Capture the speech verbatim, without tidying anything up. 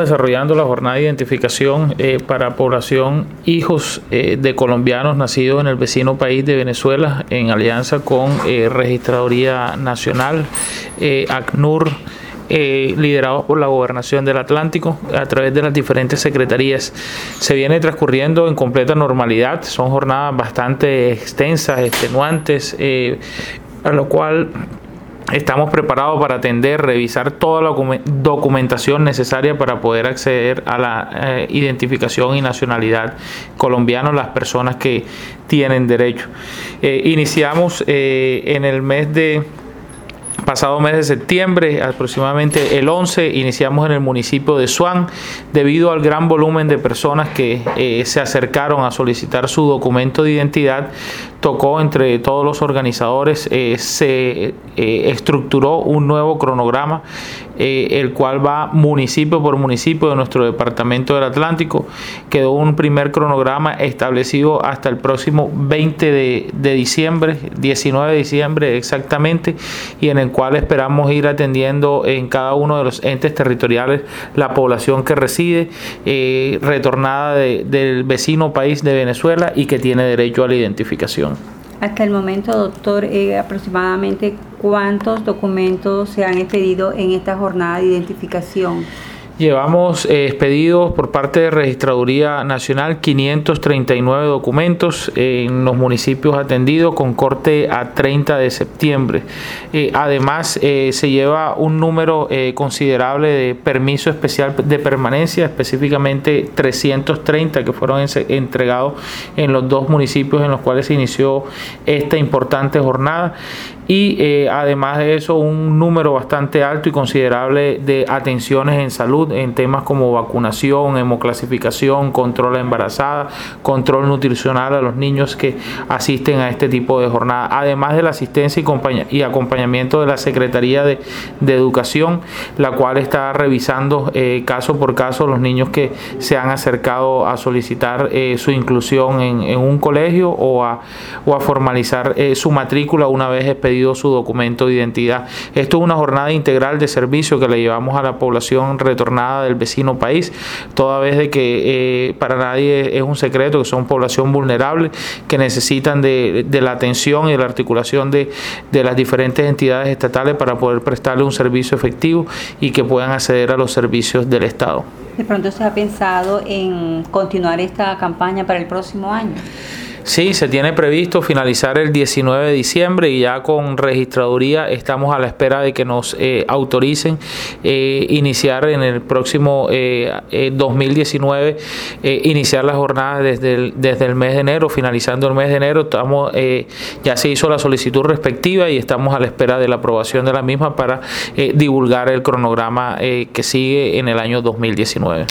desarrollando la jornada de identificación eh, para población hijos eh, de colombianos nacidos en el vecino país de Venezuela, en alianza con eh, Registraduría Nacional, eh, ACNUR, Eh, liderados por la Gobernación del Atlántico a través de las diferentes secretarías. Se viene transcurriendo en completa normalidad, son jornadas bastante extensas, extenuantes, eh, a lo cual estamos preparados para atender, revisar toda la documentación necesaria para poder acceder a la eh, identificación y nacionalidad colombiana, las personas que tienen derecho. Eh, iniciamos eh, en el mes de Pasado mes de septiembre, aproximadamente el once, iniciamos en el municipio de Suán, debido al gran volumen de personas que eh, se acercaron a solicitar su documento de identidad. Tocó entre todos los organizadores, eh, se eh, estructuró un nuevo cronograma, eh, el cual va municipio por municipio de nuestro departamento del Atlántico. Quedó un primer cronograma establecido hasta el próximo veinte de diciembre, diecinueve de diciembre exactamente, y en el cual esperamos ir atendiendo en cada uno de los entes territoriales la población que reside, eh, retornada de, del vecino país de Venezuela y que tiene derecho a la identificación. Hasta el momento, doctor, eh, aproximadamente ¿cuántos documentos se han expedido en esta jornada de identificación? Llevamos eh, expedidos por parte de Registraduría Nacional quinientos treinta y nueve documentos en los municipios atendidos con corte a treinta de septiembre. Eh, además, eh, se lleva un número eh, considerable de permiso especial de permanencia, específicamente trescientos treinta que fueron entregados en los dos municipios en los cuales se inició esta importante jornada. Y eh, además de eso, un número bastante alto y considerable de atenciones en salud en temas como vacunación, hemoclasificación, control a embarazada, control nutricional a los niños que asisten a este tipo de jornada, además de la asistencia y acompañamiento de la Secretaría de, de Educación, la cual está revisando eh, caso por caso los niños que se han acercado a solicitar eh, su inclusión en, en un colegio o a, o a formalizar eh, su matrícula una vez expedido su documento de identidad. Esto es una jornada integral de servicio que le llevamos a la población retornada del vecino país, toda vez de que eh, para nadie es un secreto que son población vulnerable, que necesitan de, de la atención y de la articulación de, de las diferentes entidades estatales para poder prestarle un servicio efectivo y que puedan acceder a los servicios del Estado. ¿De pronto se ha pensado en continuar esta campaña para el próximo año? Sí, se tiene previsto finalizar el diecinueve de diciembre y ya con Registraduría estamos a la espera de que nos eh, autoricen eh, iniciar en el próximo eh, eh, dos mil diecinueve, eh, iniciar las jornadas desde el, desde el mes de enero, finalizando el mes de enero. Estamos, eh, ya se hizo la solicitud respectiva y estamos a la espera de la aprobación de la misma para eh, divulgar el cronograma eh, que sigue en el año dos mil diecinueve.